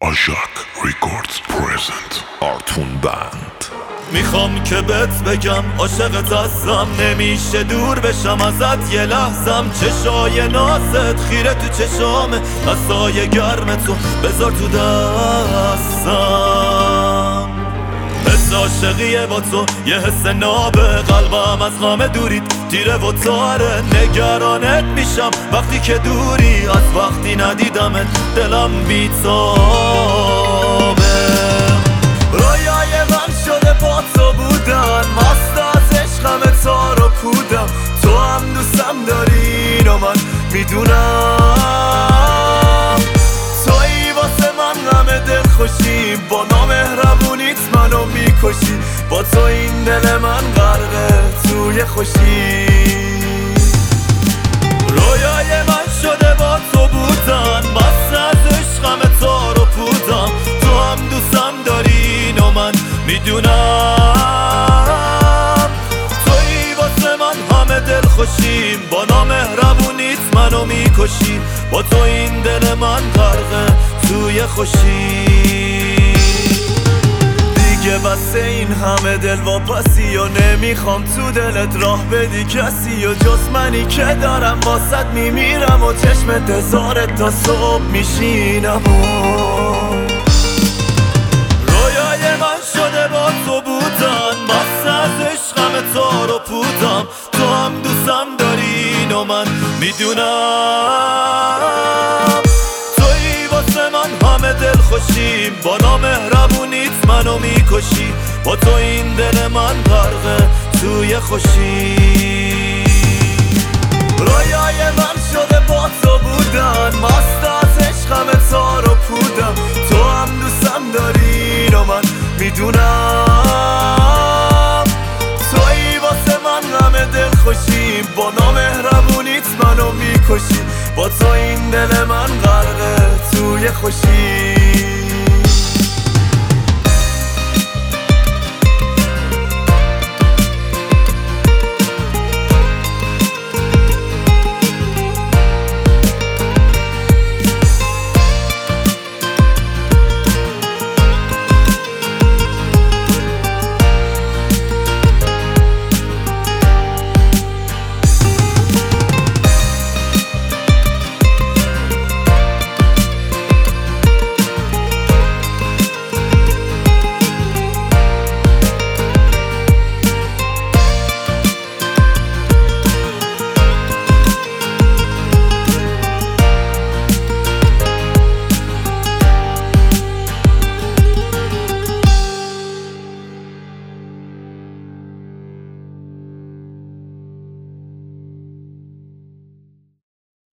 آژاک ریکوردز پرزنت آرتون بند. میخوام که بهت بگم عاشقت هستم، نمیشه دور بشم ازت یه لحظم. چشای نازت خیره تو چشامه، دستای گرم تو بذار تو دستم. حس عاشقیه با تو یه حس نابه، قلبم از غم دوریت تیره و تاره. نگرانت میشم وقتی که دوری، از وقتی ندیدمت دلم بیتابه. رویای من شده با تو بودن، مست از عشقم تار و پودم. تو هم دوستم داری اینو من میدونم، تویی واسه من غم دل خوشی، با نامهربونیت منو میکشی. با تو این دل من غرقه توی خوشی. رویای من شده با تو بودن، مست از عشقم تار و پودم. تو هم دوستم داری اینو من میدونم، تویی واسه من همه دل خوشیم، با نامهربونیت منو میکشی. با تو این دل من غرقه توی خوشی. دیگه بس این همه دل واپسی و نمیخوام تو دلت راه بدی کسی، و جز منی که دارم واسط میمیرم و چشمت هزارت تا صبح میشینم. رویای من شده با تو بودن، مست از عشقم تار و پودم. تو هم دوستم داری اینو من میدونم، تویی واسه من همه دل خوشیم، با نامهربونیت منو میکشی. با تو این دل من غرقه توی خوشی. رویای من شده با تو بودن، مست از عشقم تار و پودم. تو هم دوستم داری اینو من میدونم، تویی واسه من غم دل خوشیم، با نامهربونیت منو میکشی. با تو این دل من غرقه توی خوشی.